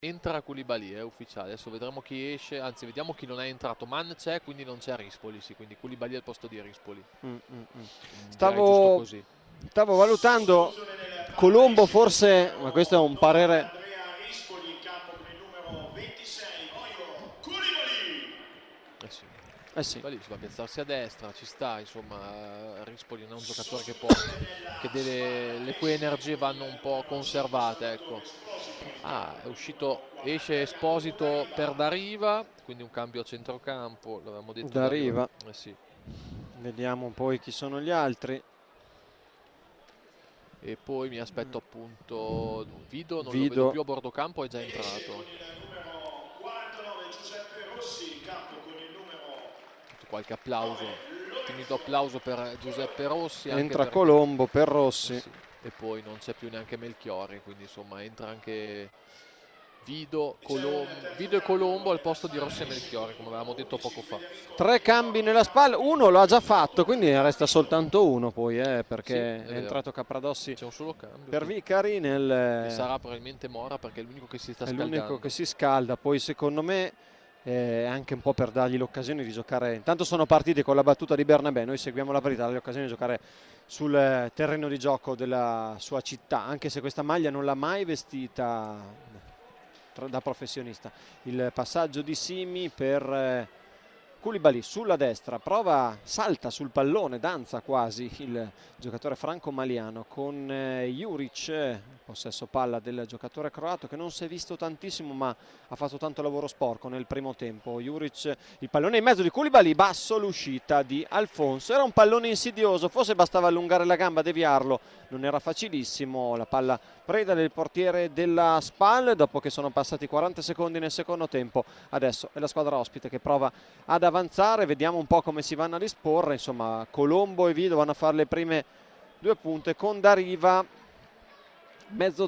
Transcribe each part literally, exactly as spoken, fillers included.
Entra Koulibaly, è ufficiale, adesso vedremo chi esce, anzi vediamo chi non è entrato. Man c'è, quindi non c'è Rispoli, sì, quindi Koulibaly al posto di Rispoli. Mm, mm, mm. Stavo, così. stavo valutando Colombo forse, ma questo è un parere... Eh sì. Eh sì. Koulibaly si va a piazzarsi a destra, ci sta, insomma, Rispoli non è un giocatore che può, che deve, le cui energie vanno un po' conservate, ecco. Ah, è uscito, esce Esposito per Dariva, quindi un cambio a centrocampo, l'avevamo detto. Dariva. Eh sì. Vediamo poi chi sono gli altri. E poi mi aspetto appunto Vido, non Vido. lo vedo più a bordo campo, è già entrato. Qualche applauso, timido applauso per Giuseppe Rossi. Entra anche Colombo per Rossi. Eh sì. E poi non c'è più neanche Melchiorri, quindi insomma entra anche Vido, Colombo, Vido e Colombo al posto di Rossi e Melchiorri, come avevamo detto poco fa. Tre cambi nella spalla, uno lo ha già fatto, quindi ne resta soltanto uno poi, eh, perché sì, è, è entrato Capradossi. C'è un solo cambio per Vicari nel... E sarà probabilmente Mora, perché è l'unico che si sta è scaldando. È l'unico che si scalda, poi secondo me eh, anche un po' per dargli l'occasione di giocare. Intanto sono partiti con la battuta di Bernabé, noi seguiamo la partita, l'occasione di giocare sul terreno di gioco della sua città, anche se questa maglia non l'ha mai vestita da professionista. Il passaggio di Simi per eh, Koulibaly sulla destra, prova, salta sul pallone, danza quasi il giocatore franco-maliano con eh, Juric, possesso palla del giocatore croato che non si è visto tantissimo ma ha fatto tanto lavoro sporco nel primo tempo. Juric, il pallone in mezzo di Koulibaly, basso l'uscita di Alfonso, era un pallone insidioso, forse bastava allungare la gamba, deviarlo, non era facilissimo, la palla preda del portiere della Spal dopo che sono passati quaranta secondi nel secondo tempo. Adesso è la squadra ospite che prova ad avanzare, vediamo un po' come si vanno a disporre, insomma Colombo e Vido vanno a fare le prime due punte con Dariva mezzo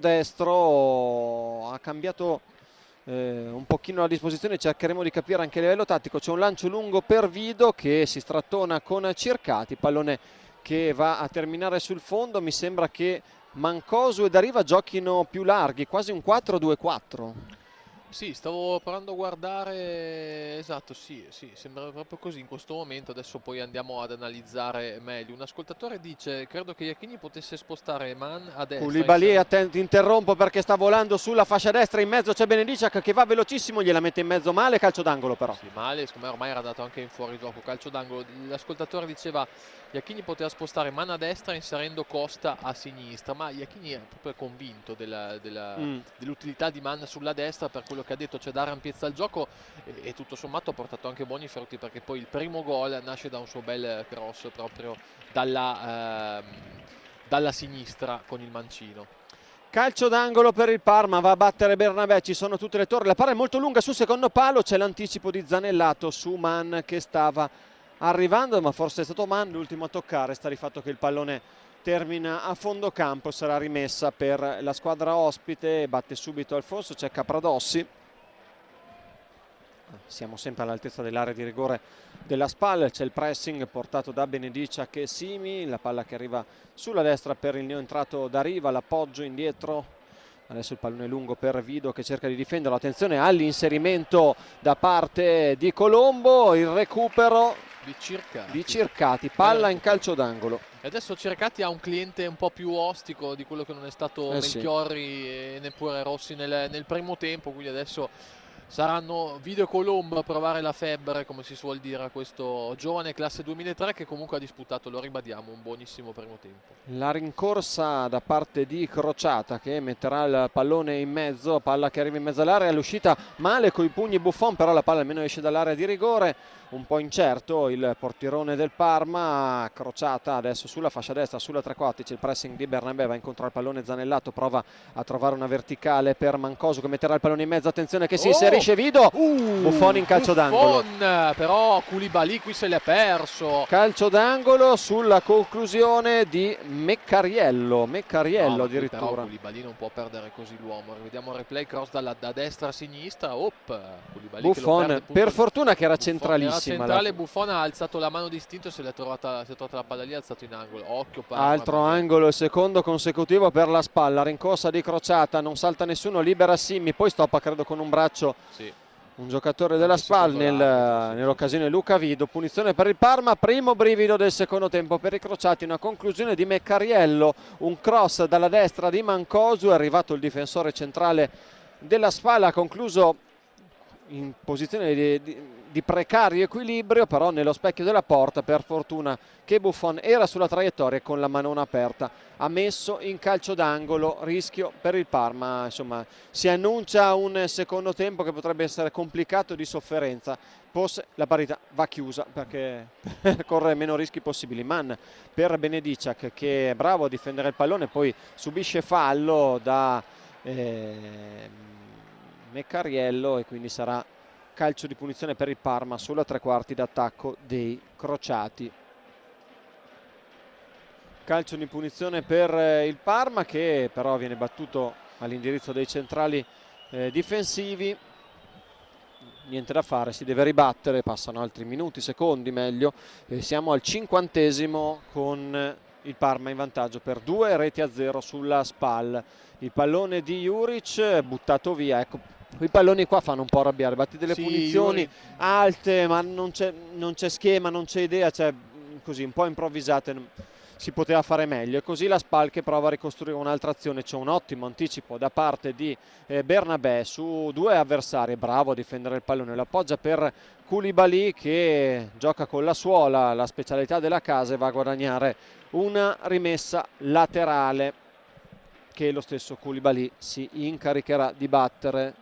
destro, ha cambiato eh, un pochino la disposizione, cercheremo di capire anche a livello tattico. C'è un lancio lungo per Vido che si strattona con Circati, pallone che va a terminare sul fondo. Mi sembra che Mancosu e Dariva giochino più larghi, quasi un quattro due quattro. Sì, stavo provando a guardare, esatto, sì, sì, sembra proprio così in questo momento. Adesso poi andiamo ad analizzare meglio. Un ascoltatore dice: credo che Iachini potesse spostare Man a destra. Koulibaly, attenti, interrompo perché sta volando sulla fascia destra, in mezzo c'è Benediciak che va velocissimo, gliela mette in mezzo male, calcio d'angolo però. Sì, male, secondo me ormai era dato anche in fuorigioco, calcio d'angolo. L'ascoltatore diceva: Iachini poteva spostare Man a destra inserendo Costa a sinistra, ma Iachini è proprio convinto della, della, mm. dell'utilità di Man sulla destra, per quello che ha detto, c'è dare ampiezza al gioco, e, e tutto sommato ha portato anche buoni frutti, perché poi il primo gol nasce da un suo bel cross proprio dalla, eh, dalla sinistra con il mancino. Calcio d'angolo per il Parma, va a battere Bernabé, ci sono tutte le torri, la palla è molto lunga sul secondo palo, c'è l'anticipo di Zanellato su Man che stava arrivando, ma forse è stato Man l'ultimo a toccare. Sta di fatto che il pallone termina a fondo campo, sarà rimessa per la squadra ospite, batte subito Alfonso, c'è Capradossi. Siamo sempre all'altezza dell'area di rigore della Spal, c'è il pressing portato da Benediciak e Simi, la palla che arriva sulla destra per il neoentrato Dariva, l'appoggio indietro, adesso il pallone lungo per Vido che cerca di difenderlo, attenzione all'inserimento da parte di Colombo, il recupero di Circati, di Circati, palla in calcio d'angolo. E adesso Circati ha un cliente un po' più ostico di quello che non è stato eh Melchiorri sì. e neppure Rossi nel, nel primo tempo, quindi adesso saranno Vido e Colombo a provare la febbre, come si suol dire, a questo giovane classe duemilatré che comunque ha disputato, lo ribadiamo, un buonissimo primo tempo. La rincorsa da parte di Crociata che metterà il pallone in mezzo, palla che arriva in mezzo all'area, l'uscita male coi pugni Buffon, però la palla almeno esce dall'area di rigore, un po' incerto il portirone del Parma. Crociata adesso sulla fascia destra, sulla tre quarti, c'è il pressing di Bernabé, va incontro al pallone Zanellato, prova a trovare una verticale per Mancosu che metterà il pallone in mezzo, attenzione che si inserisce subisce Vido, uh, Buffon in calcio d'angolo. Però Koulibaly qui se l'è perso. Calcio d'angolo sulla conclusione di Meccariello, Meccariello no, addirittura. Però Koulibaly non può perdere così l'uomo. Vediamo il replay, cross dalla, da destra a sinistra. Op, Koulibaly Buffon, che lo per fortuna che era Buffon, centralissima. Era centrale, la... Buffon ha alzato la mano distinto e se l'è trovata, si è trovata la palla lì, ha alzato in angolo. Occhio, Parma, altro perché... angolo, il secondo consecutivo per la Spalla, rincorsa di Crociata, non salta nessuno, libera Simi, poi stoppa credo con un braccio sì. un giocatore della Spal nel, sì, nell'occasione Luca Vido. Punizione per il Parma, primo brivido del secondo tempo per i Crociati, una conclusione di Meccariello, un cross dalla destra di Mancosu, è arrivato il difensore centrale della Spal, ha concluso in posizione di, di, di precario equilibrio, però nello specchio della porta, per fortuna che Buffon era sulla traiettoria e con la manona aperta ha messo in calcio d'angolo, rischio per il Parma. Insomma, si annuncia un secondo tempo che potrebbe essere complicato, di sofferenza. Forse la parità va chiusa perché per correre meno rischi possibili. Man per Benediciak, che è bravo a difendere il pallone, poi subisce fallo da eh, Meccariello e quindi sarà calcio di punizione per il Parma solo a tre quarti d'attacco dei Crociati. Calcio di punizione per il Parma, che però viene battuto all'indirizzo dei centrali eh, difensivi. Niente da fare, si deve ribattere, passano altri minuti, secondi meglio, e siamo al cinquantesimo con il Parma in vantaggio per due reti a zero sulla Spal. Il pallone di Juric buttato via, ecco, i palloni qua fanno un po' arrabbiare, batti delle sì, punizioni Juric. alte ma non c'è, non c'è schema, non c'è idea, cioè così un po' improvvisate, si poteva fare meglio. E così la Spal che prova a ricostruire un'altra azione, c'è un ottimo anticipo da parte di eh, Bernabé su due avversari, bravo a difendere il pallone, lo appoggia per Koulibaly che gioca con la suola, la specialità della casa, e va a guadagnare una rimessa laterale che lo stesso Koulibaly si incaricherà di battere.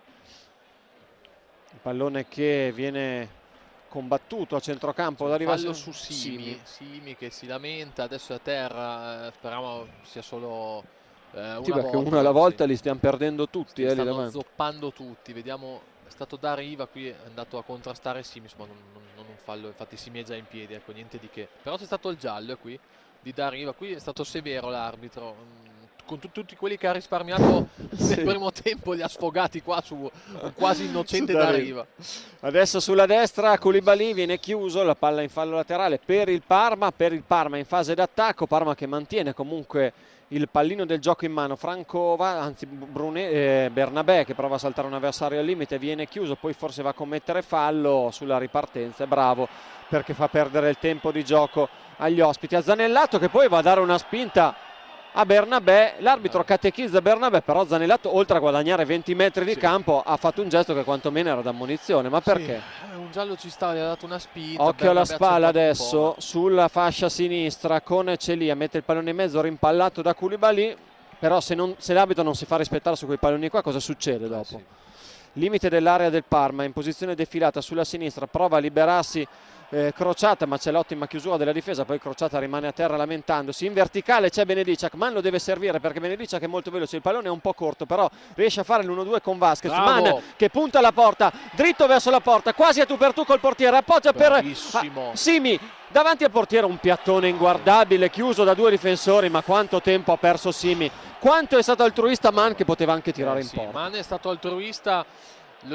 Il pallone che viene combattuto a centrocampo da fallo su Simi. Simi. Simi che si lamenta, adesso è a terra, eh, speriamo sia solo eh, una sì, perché volta, uno alla volta sì. li stiamo perdendo tutti, eh, stanno zoppando tutti. Vediamo, è stato da Riva, qui è andato a contrastare Simi, insomma non, non, non un fallo, infatti Simi è già in piedi, ecco, niente di che. Però c'è stato il giallo qui di Dariva, qui è stato severo l'arbitro, con tutti quelli che ha risparmiato sì. nel primo tempo li ha sfogati qua su un quasi innocente Dariva. Adesso sulla destra Koulibaly, viene chiuso, la palla in fallo laterale per il Parma, per il Parma in fase d'attacco, Parma che mantiene comunque il pallino del gioco in mano. Francova, anzi Brune, eh, Bernabé che prova a saltare un avversario al limite, viene chiuso, poi forse va a commettere fallo sulla ripartenza, è bravo perché fa perdere il tempo di gioco agli ospiti. A Zanellato che poi va a dare una spinta a Bernabé, l'arbitro catechizza Bernabé, però Zanellato oltre a guadagnare venti metri di sì. campo ha fatto un gesto che quantomeno era da munizione, ma perché? Sì, un giallo ci sta, gli ha dato una spinta. Occhio alla Spalla adesso sulla fascia sinistra con Celia, mette il pallone in mezzo rimpallato da Koulibaly, però se, non, se l'arbitro non si fa rispettare su quei palloni qua cosa succede dopo? Eh sì. Limite dell'area del Parma, in posizione defilata sulla sinistra, prova a liberarsi Eh, Crociata, ma c'è l'ottima chiusura della difesa, poi Crociata rimane a terra lamentandosi. In verticale c'è Benediciak, Man lo deve servire perché Benediciak è molto veloce, il pallone è un po' corto, però riesce a fare l'uno due con Vasquez. Bravo. Man che punta alla porta, dritto verso la porta, quasi a tu per tu col portiere, appoggia Bravissimo. per ah, Simi davanti al portiere, un piattone inguardabile chiuso da due difensori, ma quanto tempo ha perso Simi, quanto è stato altruista Man che poteva anche tirare eh, in sì, porta. Man è stato altruista. Lo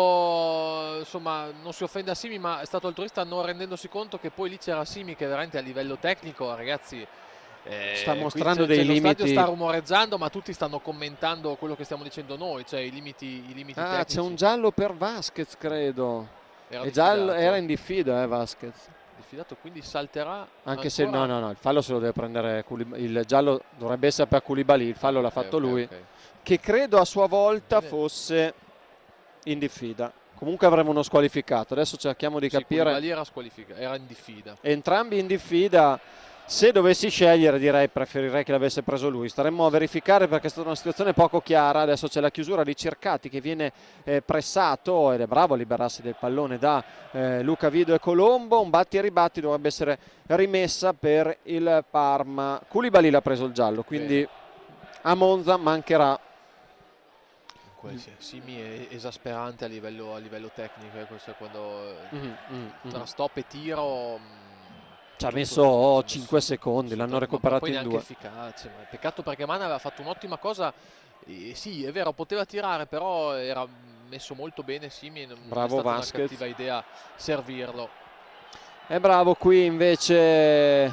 dico, insomma, non si offende a Simi, ma è stato altruista non rendendosi conto che poi lì c'era Simi che veramente a livello tecnico, ragazzi, eh, sta mostrando dei lo limiti. Lo stadio sta rumoreggiando, ma tutti stanno commentando quello che stiamo dicendo noi, cioè i limiti, i limiti ah, tecnici. C'è un giallo per Vasquez, credo. Era, giallo, era in diffida, eh, Vasquez. Diffidato, quindi salterà. Anche ancora... se no, no, no, il fallo se lo deve prendere Koulibaly, il giallo dovrebbe essere per Koulibaly, il fallo l'ha okay, fatto okay, lui, okay. Che credo a sua volta Bene. fosse in diffida. Comunque avremo uno squalificato, adesso cerchiamo di sì, capire. Koulibaly era squalificato, era in diffida. Entrambi in diffida. Se dovessi scegliere direi preferirei che l'avesse preso lui. Staremmo a verificare perché è stata una situazione poco chiara. Adesso c'è la chiusura di Cercati che viene eh, pressato ed è bravo a liberarsi del pallone da eh, Luca Vido e Colombo. Un batti e ribatti, dovrebbe essere rimessa per il Parma. Koulibaly l'ha preso il giallo, quindi Bene. a Monza mancherà poi sì, Simi è esasperante a livello, a livello tecnico, eh, questo è quando mm, mm, tra mm. stop e tiro ci ha messo cinque secondi, l'hanno recuperato poi in neanche due. efficace, ma peccato perché Man aveva fatto un'ottima cosa, e sì è vero poteva tirare, però era messo molto bene Simi, non bravo è stata Vasquez. una cattiva idea servirlo. È bravo qui invece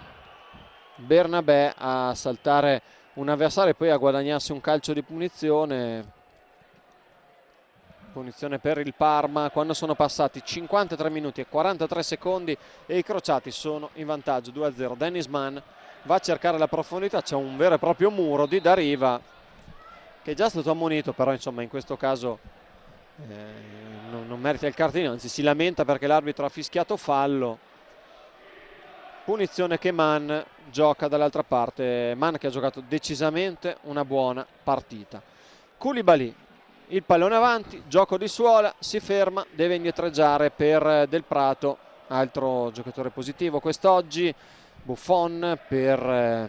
Bernabé a saltare un avversario e poi a guadagnarsi un calcio di punizione. Punizione per il Parma quando sono passati cinquantatré minuti e quarantatré secondi e i crociati sono in vantaggio due a zero. Dennis Mann va a cercare la profondità, c'è un vero e proprio muro di Dariva che è già stato ammonito, però insomma in questo caso eh, non, non merita il cartellino, anzi si lamenta perché l'arbitro ha fischiato fallo. Punizione che Mann gioca dall'altra parte, Mann che ha giocato decisamente una buona partita. Koulibaly, il pallone avanti, gioco di suola, si ferma, deve indietreggiare per Del Prato, altro giocatore positivo quest'oggi. Buffon per eh,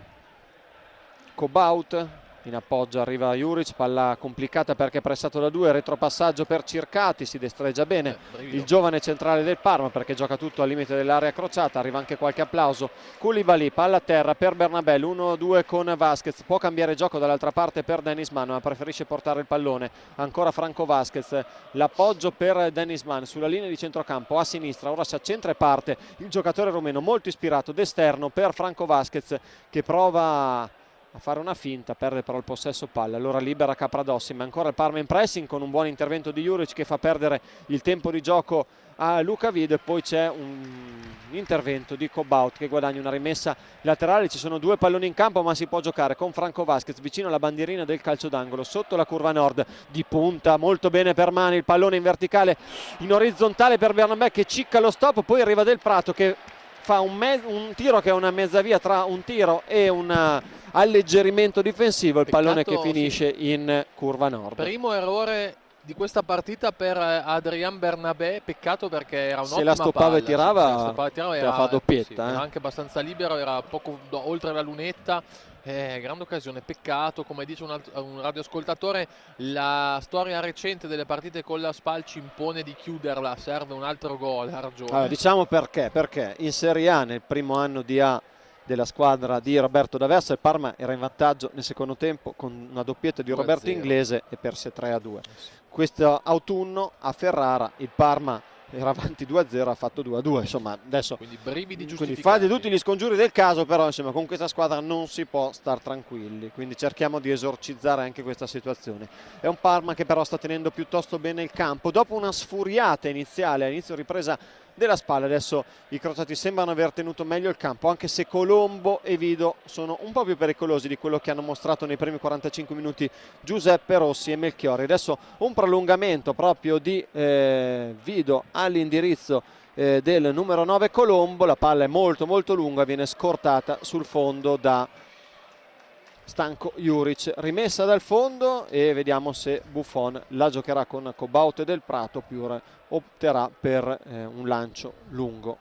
Kobaut, in appoggio arriva Juric, palla complicata perché è pressato da due, retropassaggio per Circati, si destreggia bene eh, il giovane centrale del Parma perché gioca tutto al limite dell'area crociata, arriva anche qualche applauso. Koulibaly, palla a terra per Bernabé, uno due con Vasquez, può cambiare gioco dall'altra parte per Dennis Mann ma preferisce portare il pallone, ancora Franco Vasquez, l'appoggio per Dennis Mann sulla linea di centrocampo a sinistra, ora si accentra e parte il giocatore rumeno molto ispirato d'esterno per Franco Vasquez che prova a fare una finta, perde però il possesso palla, allora libera Capradossi, ma ancora il Parma in pressing con un buon intervento di Juric che fa perdere il tempo di gioco a Luca Vido e poi c'è un intervento di Kobaut che guadagna una rimessa laterale. Ci sono due palloni in campo ma si può giocare con Franco Vasquez vicino alla bandierina del calcio d'angolo sotto la curva nord, di punta molto bene per Mani, il pallone in verticale, in orizzontale per Bernabé che cicca lo stop, poi arriva Del Prato che fa un, un tiro che è una mezza via tra un tiro e un alleggerimento difensivo, il Peccato, pallone che finisce sì, in curva nord. Primo errore di questa partita per Adrien Bernabé, peccato perché era un'ottima palla. Se la stoppava e tirava, se la stoppava e tirava era, fa doppietta. Sì, eh. era anche abbastanza libero, era poco do, oltre la lunetta. Eh, grande occasione, peccato, come dice un, altro, un radioascoltatore, la storia recente delle partite con la Spal ci impone di chiuderla, serve un altro gol, ha ragione. Allora, diciamo perché, perché in Serie A nel primo anno di A della squadra di Roberto D'Aversa il Parma era in vantaggio nel secondo tempo con una doppietta di Roberto Inglese e perse tre a due. Questo autunno a Ferrara il Parma era avanti due a zero, ha fatto due a due, insomma adesso quindi brividi quindi giustificati, fate tutti gli scongiuri del caso, però insomma con questa squadra non si può star tranquilli, quindi cerchiamo di esorcizzare anche questa situazione. È un Parma che però sta tenendo piuttosto bene il campo dopo una sfuriata iniziale, all'inizio ripresa della Spal, adesso i crociati sembrano aver tenuto meglio il campo, anche se Colombo e Vido sono un po' più pericolosi di quello che hanno mostrato nei primi quarantacinque minuti Giuseppe Rossi e Melchiori. Adesso un prolungamento proprio di eh, Vido all'indirizzo eh, del numero nove Colombo, la palla è molto molto lunga, viene scortata sul fondo da Stanko Juric, rimessa dal fondo e vediamo se Buffon la giocherà con Kobaut e Del Prato oppure opterà per eh, un lancio lungo.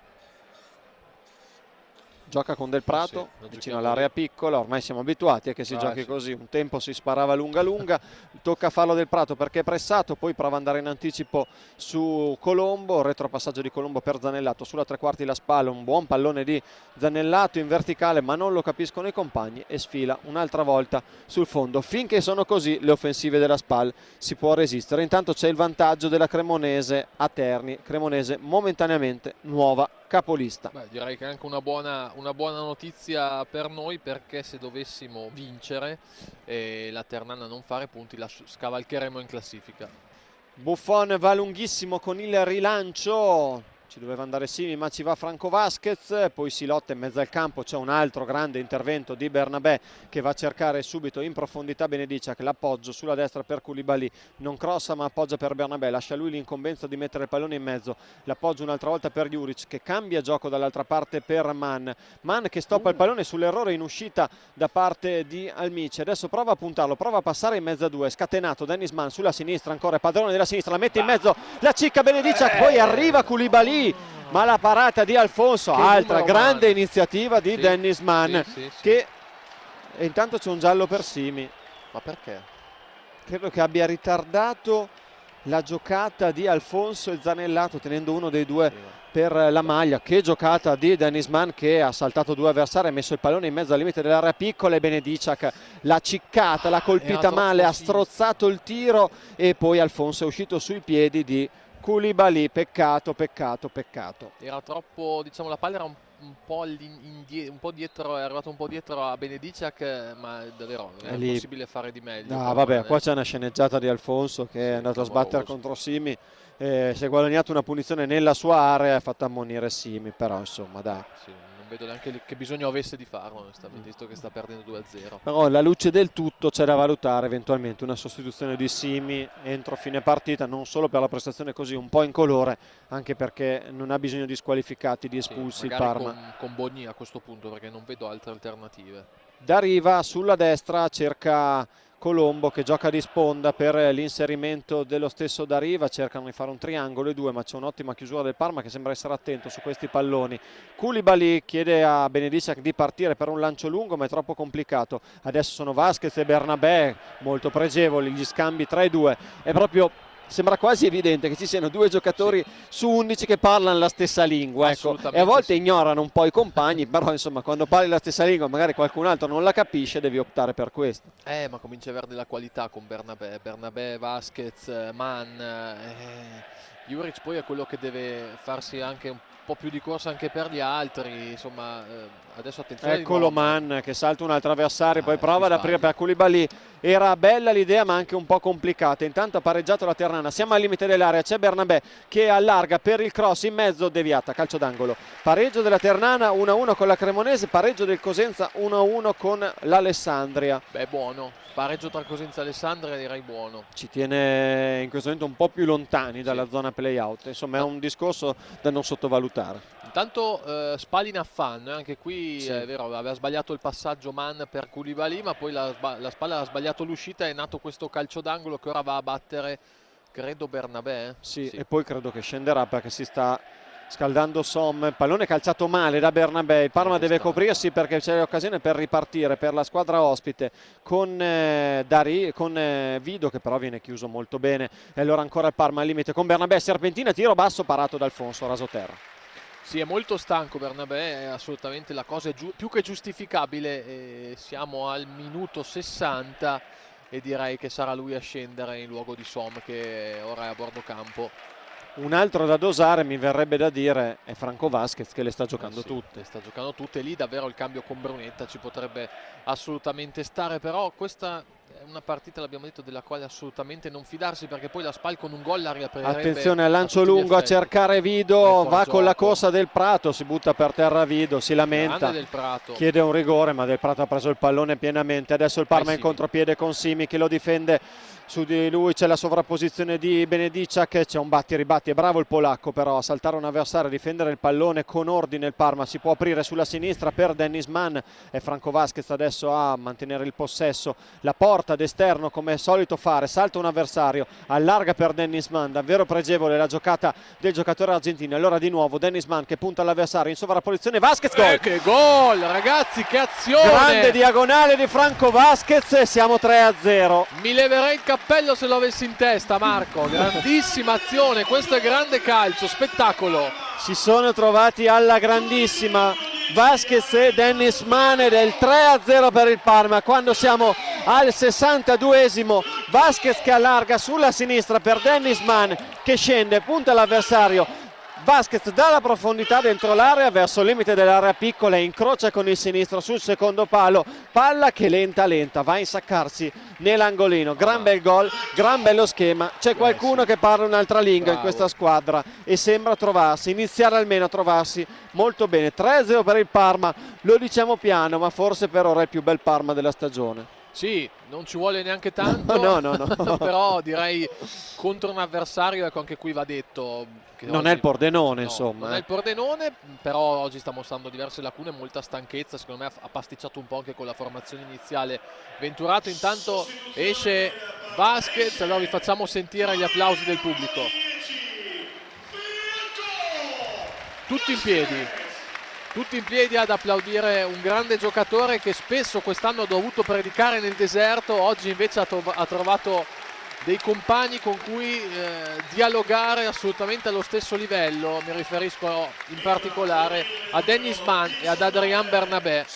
Gioca con Del Prato sì, vicino all'area piccola, ormai siamo abituati a che si ah, giochi sì. così, un tempo si sparava lunga lunga, tocca farlo Del Prato perché è pressato, poi prova ad andare in anticipo su Colombo, retropassaggio di Colombo per Zanellato, sulla tre quarti la spalla, un buon pallone di Zanellato in verticale ma non lo capiscono i compagni e sfila un'altra volta sul fondo. Finché sono così le offensive della Spal si può resistere, intanto c'è il vantaggio della Cremonese a Terni, Cremonese momentaneamente nuova capolista. Beh, direi che è anche una buona, una buona notizia per noi, perché se dovessimo vincere e la Ternana non fare punti la scavalcheremo in classifica. Buffon va lunghissimo con il rilancio, ci doveva andare Simi ma ci va Franco Vasquez, poi si lotta in mezzo al campo, c'è un altro grande intervento di Bernabé che va a cercare subito in profondità Benediciak, l'appoggio sulla destra per Koulibaly, non crossa ma appoggia per Bernabé, lascia lui l'incombenza di mettere il pallone in mezzo, l'appoggio un'altra volta per Juric che cambia gioco dall'altra parte per Mann, Mann che stoppa il pallone sull'errore in uscita da parte di Almici, adesso prova a puntarlo, prova a passare in mezzo a due, scatenato Dennis Mann sulla sinistra, ancora padrone della sinistra, la mette in mezzo, la cicca Benediciak, poi arriva Koulibaly ma la parata di Alfonso, che altra grande man. iniziativa di sì, Dennis Mann sì, sì, sì. che e intanto c'è un giallo per Simi. Ma perché? credo che abbia ritardato la giocata di Alfonso e Zanellato, tenendo uno dei due per la maglia. Che giocata di Dennis Mann, che ha saltato due avversari, ha messo il pallone in mezzo al limite dell'area piccola, e Benedicak l'ha ciccata, l'ha colpita male, ha strozzato il tiro, e poi Alfonso è uscito sui piedi di Koulibaly. Peccato, peccato, peccato. Era troppo, diciamo, la palla era un, un, po, un po' dietro, è arrivato un po' dietro a Benedicak, ma davvero è, è possibile fare di meglio. No, vabbè, qua c'è una sceneggiata di Alfonso che sì, è andato a sbattere contro Simi, eh, si è guadagnato una punizione nella sua area e ha fatto ammonire Simi, però insomma dai. Sì, non vedo neanche che bisogno avesse di farlo, onestamente, visto che sta perdendo due a zero. Però alla luce del tutto c'è da valutare eventualmente una sostituzione di Simi entro fine partita, non solo per la prestazione così un po' incolore, anche perché non ha bisogno di squalificati, di espulsi, sì, il Parma. Con, con Bogni a questo punto, perché non vedo altre alternative. Da Riva sulla destra cerca Colombo, che gioca di sponda per l'inserimento dello stesso Da Riva. Cercano di fare un triangolo i due, ma c'è un'ottima chiusura del Parma che sembra essere attento su questi palloni. Koulibaly chiede a Benedicak di partire per un lancio lungo, ma è troppo complicato. Adesso sono Vasquez e Bernabé molto pregevoli, gli scambi tra i due. È proprio, sembra quasi evidente che ci siano due giocatori sì. su undici che parlano la stessa lingua, ecco. E a volte sì. ignorano un po' i compagni, però insomma quando parli la stessa lingua magari qualcun altro non la capisce, devi optare per questo. Eh, ma comincia a avere della qualità con Bernabé, Bernabé, Vasquez, Mann, eh, Juric poi è quello che deve farsi anche un po' più di corsa anche per gli altri, insomma, eh, adesso attenzione. Eccolo Mann che salta un altro avversario, ah, poi prova ad aprire per Koulibaly. Era bella l'idea ma anche un po' complicata. Intanto ha pareggiato la Ternana, siamo al limite dell'area, c'è Bernabé che allarga per il cross in mezzo, deviata, calcio d'angolo. Pareggio della Ternana uno a uno con la Cremonese, pareggio del Cosenza uno a uno con l'Alessandria. Beh, buono, pareggio tra Cosenza e Alessandria direi buono. Ci tiene in questo momento un po' più lontani dalla sì. zona play-out, insomma è un discorso da non sottovalutare. Intanto eh, Spalin Affan, anche qui sì. è vero, aveva sbagliato il passaggio Mann per Koulibaly, ma poi la, la Spalla ha sbagliato l'uscita, è nato questo calcio d'angolo che ora va a battere, credo, Bernabé. Sì, sì, e poi credo che scenderà perché si sta scaldando Som, pallone calciato male da Bernabé. Il Parma deve coprirsi perché c'è l'occasione per ripartire per la squadra ospite con, eh, Dari, con eh, Vido, che però viene chiuso molto bene, e allora ancora il Parma al limite con Bernabé, serpentina, tiro basso parato da Alfonso, raso terra. Sì, è molto stanco Bernabé, è assolutamente, la cosa è più che giustificabile, eh, siamo al minuto sessanta e direi che sarà lui a scendere in luogo di Som, che ora è a bordo campo. Un altro da dosare, mi verrebbe da dire, è Franco Vasquez, che le sta giocando eh sì, tutte. Le sta giocando tutte, lì davvero il cambio con Brunetta ci potrebbe assolutamente stare, però questa è una partita, l'abbiamo detto, della quale assolutamente non fidarsi, perché poi la Spal con un gol la riaprirebbe. Attenzione al lancio lungo a cercare Vido, va con la corsa del Prato, si butta per terra Vido, si lamenta, del Prato. Chiede un rigore, ma Del Prato ha preso il pallone pienamente. Adesso il Parma in contropiede con Simi che lo difende. Su di lui c'è la sovrapposizione di Benedicak, c'è un batti ribatti, è bravo il polacco però a saltare un avversario, a difendere il pallone con ordine. Il Parma si può aprire sulla sinistra per Dennis Mann e Franco Vasquez adesso a mantenere il possesso, la porta d'esterno come è solito fare, salta un avversario, allarga per Dennis Mann, davvero pregevole la giocata del giocatore argentino. Allora di nuovo Dennis Mann che punta all'avversario in sovrapposizione, Vasquez, gol! Eh, che gol ragazzi, che azione! Grande diagonale di Franco Vasquez e siamo tre a zero. Mi leverei il cappello se lo avessi in testa, Marco. Grandissima azione, questo è grande calcio, spettacolo. Si sono trovati alla grandissima Vasquez e Dennis Mann ed è il tre a zero per il Parma. Quando siamo al sessantaduesimo, Vasquez che allarga sulla sinistra per Dennis Mann che scende, punta l'avversario. Vasquez dalla profondità dentro l'area verso il limite dell'area piccola e incrocia con il sinistro sul secondo palo, palla che lenta lenta va a insaccarsi nell'angolino. Gran bel gol, gran bello schema, c'è qualcuno che parla un'altra lingua in questa squadra e sembra trovarsi, iniziare almeno a trovarsi molto bene. Tre a zero per il Parma, lo diciamo piano ma forse per ora è il più bel Parma della stagione. Sì, non ci vuole neanche tanto, no, no, no. però direi contro un avversario, ecco, anche qui va detto che non oggi, è il Pordenone, no, insomma. Non eh. è il Pordenone, però oggi sta mostrando diverse lacune, molta stanchezza, secondo me ha pasticciato un po' anche con la formazione iniziale. Venturato, intanto esce Vasquez, allora vi facciamo sentire gli applausi del pubblico. Tutti in piedi. tutti in piedi ad applaudire un grande giocatore che spesso quest'anno ha dovuto predicare nel deserto, oggi invece ha, tro- ha trovato dei compagni con cui eh, dialogare assolutamente allo stesso livello. Mi riferisco in particolare a Dennis Mann e ad Adrien Bernabé.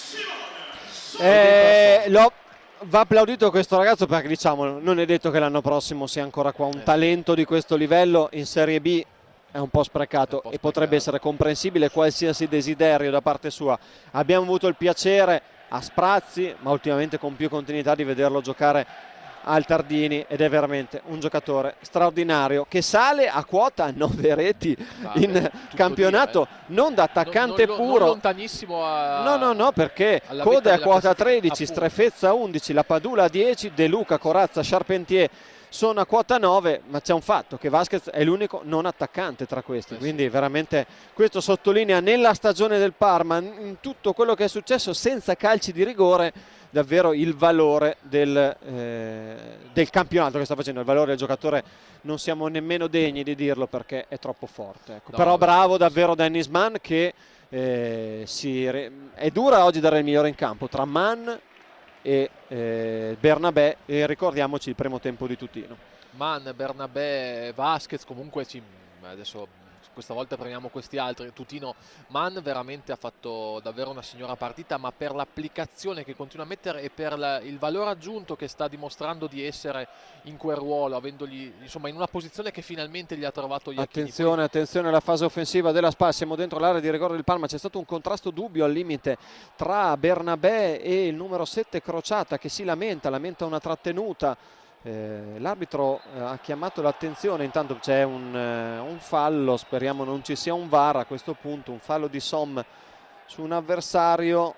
Eh, lo, va applaudito questo ragazzo, perché diciamo non è detto che l'anno prossimo sia ancora qua. Un eh. talento di questo livello in Serie B è un po' sprecato, un po' sprecato. E potrebbe essere comprensibile qualsiasi desiderio da parte sua. Abbiamo avuto il piacere a sprazzi, ma ultimamente con più continuità, di vederlo giocare al Tardini, ed è veramente un giocatore straordinario che sale a quota nove reti ah, in beh, campionato, dire, eh. non da attaccante non, non, puro, non lontanissimo a... no no no perché Coda è a quota tredici, appunto. Strefezza undici, la Padula a dieci, De Luca, Corazza, Charpentier sono a quota nove, ma c'è un fatto, che Vasquez è l'unico non attaccante tra questi, eh quindi sì. veramente questo sottolinea nella stagione del Parma, in tutto quello che è successo senza calci di rigore, davvero il valore del, eh, del campionato che sta facendo. Il valore del giocatore non siamo nemmeno degni di dirlo, perché è troppo forte, ecco. No, però bravo davvero Dennis Mann, che eh, si re... è dura oggi dare il migliore in campo tra Mann e eh, Bernabé, e ricordiamoci il primo tempo di Tutino. Mann, Bernabé, Vasquez, comunque ci... adesso questa volta prendiamo questi altri. Tutino, Mann veramente ha fatto davvero una signora partita, ma per l'applicazione che continua a mettere e per la, il valore aggiunto che sta dimostrando di essere in quel ruolo, avendogli insomma in una posizione che finalmente gli ha trovato Iachini. Attenzione, Poi... attenzione alla fase offensiva della Spal, siamo dentro l'area di rigore del Parma, c'è stato un contrasto dubbio al limite tra Bernabé e il numero sette Crociata, che si lamenta, lamenta una trattenuta. Eh, l'arbitro eh, ha chiamato l'attenzione, intanto c'è un, eh, un fallo, speriamo non ci sia un V A R a questo punto, un fallo di Somme su un avversario.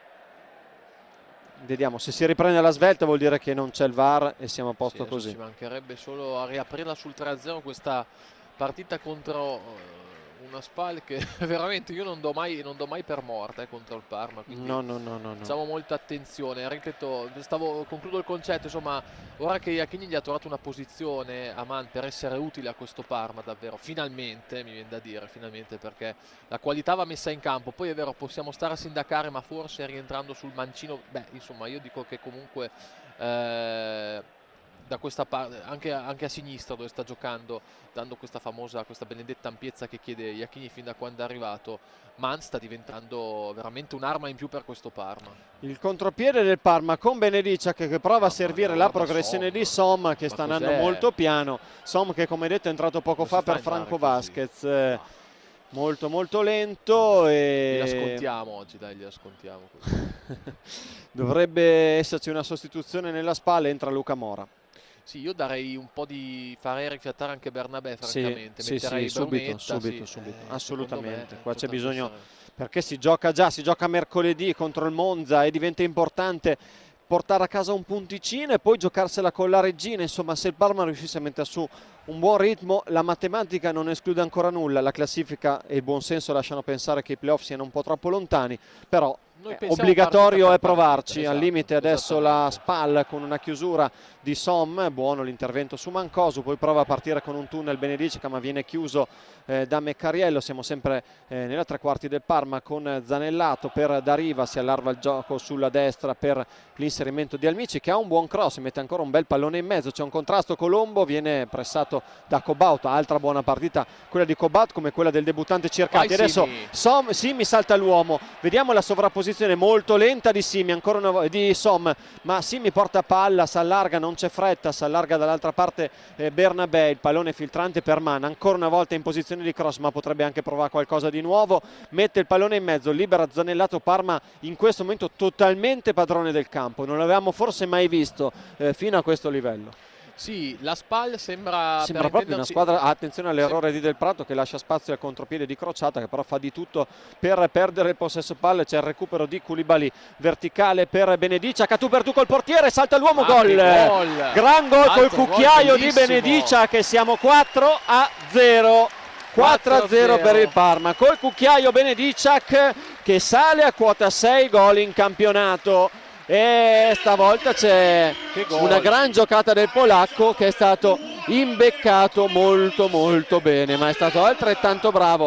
Vediamo se si riprende la svelta, vuol dire che non c'è il V A R e siamo a posto, sì, così. Ci mancherebbe solo a riaprirla sul tre a zero questa partita contro una Spal che veramente io non do mai, non do mai per morta eh, contro il Parma, quindi no, no, no, no, facciamo no. molta attenzione. Ripeto, stavo, concludo il concetto, insomma, ora che Iachini gli ha trovato una posizione a Mann per essere utile a questo Parma, davvero, finalmente, mi viene da dire, finalmente, perché la qualità va messa in campo. Poi è vero, possiamo stare a sindacare, ma forse rientrando sul mancino, beh, insomma, io dico che comunque eh, da questa parte, anche, anche a sinistra dove sta giocando, dando questa famosa, questa benedetta ampiezza che chiede Iachini fin da quando è arrivato, Mann sta diventando veramente un'arma in più per questo Parma. Il contropiede del Parma con Benediccia che, che prova ah, a servire la progressione Som. di Som, che ma sta andando molto piano. Som che, come detto, è entrato poco fa per Franco Vasquez, eh, molto molto lento, e li ascoltiamo oggi, dai, li ascoltiamo così. Dovrebbe esserci una sostituzione nella Spal, entra Luca Mora. Sì, io darei un po' di farei rifiatare anche Bernabé, francamente. Sì, metterei sì, subito, Brunetta, subito, sì. subito, eh, assolutamente. Qua c'è bisogno, bisogno, perché si gioca già, si gioca mercoledì contro il Monza e diventa importante portare a casa un punticino e poi giocarsela con la Regina. Insomma, se il Parma riuscisse a mettere su un buon ritmo, la matematica non esclude ancora nulla, la classifica e il buon senso lasciano pensare che i playoff siano un po' troppo lontani, però Eh, obbligatorio è provarci, esatto, al limite adesso la Spal con una chiusura di Som, buono l'intervento su Mancosu, poi prova a partire con un tunnel Benedicca ma viene chiuso eh, da Meccariello. Siamo sempre eh, nella tre quarti del Parma con Zanellato per Dariva, si allarga il gioco sulla destra per l'inserimento di Almici che ha un buon cross, mette ancora un bel pallone in mezzo, c'è un contrasto, Colombo viene pressato da Cobaut, altra buona partita quella di Cobaut come quella del debuttante Circati. Vai, adesso Som, Simi salta l'uomo, vediamo la sovrapposizione molto lenta di Simi, ancora una volta di Som, ma Simi porta palla, si allarga, non c'è fretta, si allarga dall'altra parte eh, Bernabé, il pallone filtrante per Mann, ancora una volta in posizione di cross ma potrebbe anche provare qualcosa di nuovo, mette il pallone in mezzo, libera Zanellato. Parma in questo momento totalmente padrone del campo, non l'avevamo forse mai visto eh, fino a questo livello. Sì, la Spal sembra, sembra proprio una squadra, attenzione all'errore di Del Prato che lascia spazio al contropiede di Crociata, che però fa di tutto per perdere il possesso palle. C'è il recupero di Koulibaly verticale per Benediccia, Catù per tu col portiere, salta l'uomo, ah, gol. gol gran gol col cucchiaio di Benediccia, che siamo quattro a zero quattro a zero per il Parma, col cucchiaio Benediccia che sale a quota sei gol in campionato. E stavolta c'è una gran giocata del polacco che è stato imbeccato molto molto bene, ma è stato altrettanto bravo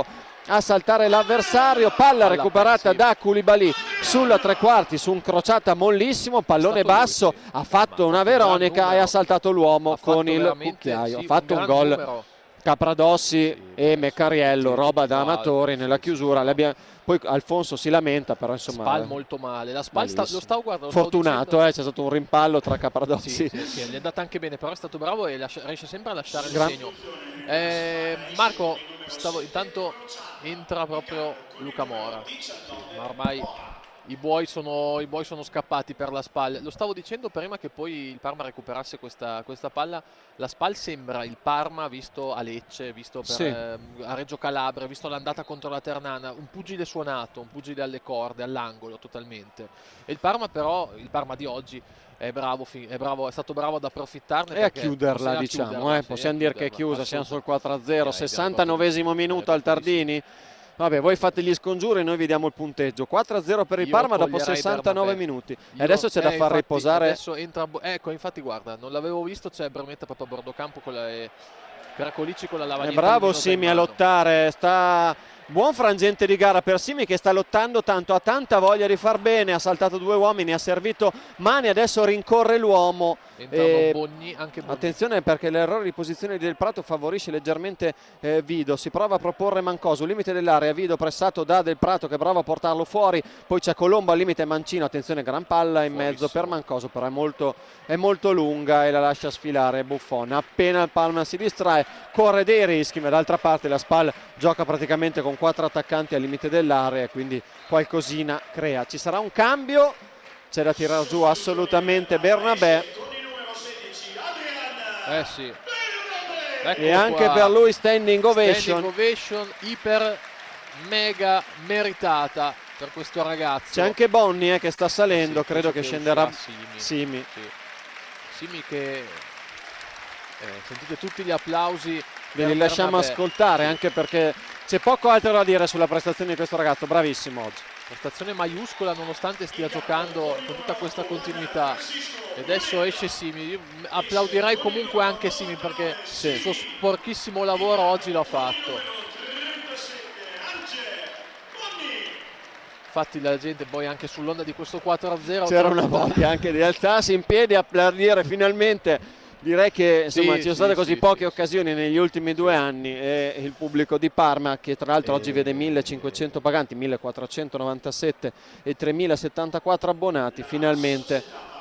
a saltare l'avversario, palla recuperata da Koulibaly sulla tre quarti su un crociata mollissimo, pallone basso, lui, sì. ha fatto una Veronica e ha saltato l'uomo con il cucchiaio, sì, ha fatto un, un gol numero. Capradossi sì, e Meccariello, sì, roba da amatori sì, nella chiusura, sì. Poi Alfonso si lamenta, però insomma Spal molto male, la Spal sta, lo stavo guardando, fortunato, eh, c'è stato un rimpallo tra Capradossi, sì, sì, sì, gli è andata anche bene, però è stato bravo e lascia, riesce sempre a lasciare Gran... il segno. eh, Marco, stavo, intanto entra proprio Luca Mora, ma ormai i buoi, sono, i buoi sono scappati per la Spal. Lo stavo dicendo prima che poi il Parma recuperasse questa, questa palla. La Spal sembra il Parma visto a Lecce, visto per, sì. eh, a Reggio Calabria, visto l'andata contro la Ternana, un pugile suonato, un pugile alle corde, all'angolo totalmente. E il Parma però, il Parma di oggi è bravo, è, bravo, è stato bravo ad approfittarne e a chiuderla, diciamo, chiuderla, eh, sì, possiamo dire che è chiusa, siamo sul quattro a zero, sessantanovesimo minuto al Tardini. Vabbè, voi fate gli scongiuri e noi vi diamo il punteggio. quattro a zero per il Io Parma dopo sessantanove minuti. Io, e adesso c'è eh, da far infatti, riposare. Adesso entra, ecco, infatti guarda, non l'avevo visto, c'è Brunetta proprio a bordo campo con la eh, Caracolici con la lavagnetta. È bravo Simi a lottare, sta buon frangente di gara per Simi che sta lottando tanto, ha tanta voglia di far bene, ha saltato due uomini, ha servito mani, adesso rincorre l'uomo. E... Bogni, anche Bogni. Attenzione perché l'errore di posizione di Del Prato favorisce leggermente eh, Vido, si prova a proporre Mancoso, limite dell'area, Vido pressato da Del Prato che è bravo a portarlo fuori, poi c'è Colombo al limite Mancino, attenzione gran palla in mezzo per Mancoso, però è molto, è molto lunga e la lascia sfilare Buffon. Appena il Palma si distrae corre dei rischi, ma d'altra parte la Spal gioca praticamente con quattro attaccanti al limite dell'area, quindi qualcosina crea. Ci sarà un cambio, c'è da tirare giù assolutamente Bernabé. Eh sì. E anche qua. Per lui standing ovation. Standing ovation iper mega meritata per questo ragazzo. C'è anche Bonni eh, che sta salendo, sì, credo che, che scenderà Simi. Simi. Sì. Simi che eh, sentite tutti gli applausi. Ve li lasciamo ascoltare sì. Anche perché c'è poco altro da dire sulla prestazione di questo ragazzo, bravissimo oggi. Prestazione maiuscola nonostante stia giocando con tutta questa continuità. E adesso esce Simi, io applaudirei comunque anche Simi perché sì. Il suo sporchissimo lavoro oggi l'ha fatto. Infatti la gente poi anche sull'onda di questo quattro a zero c'era una voglia anche di alzarsi in piedi e applaudire finalmente. Direi che insomma, sì, ci sono state sì, così sì, poche sì, occasioni sì. Negli ultimi due anni e il pubblico di Parma che tra l'altro e... oggi vede millecinquecento paganti, millequattrocentonovantasette e tremilasettantaquattro abbonati, finalmente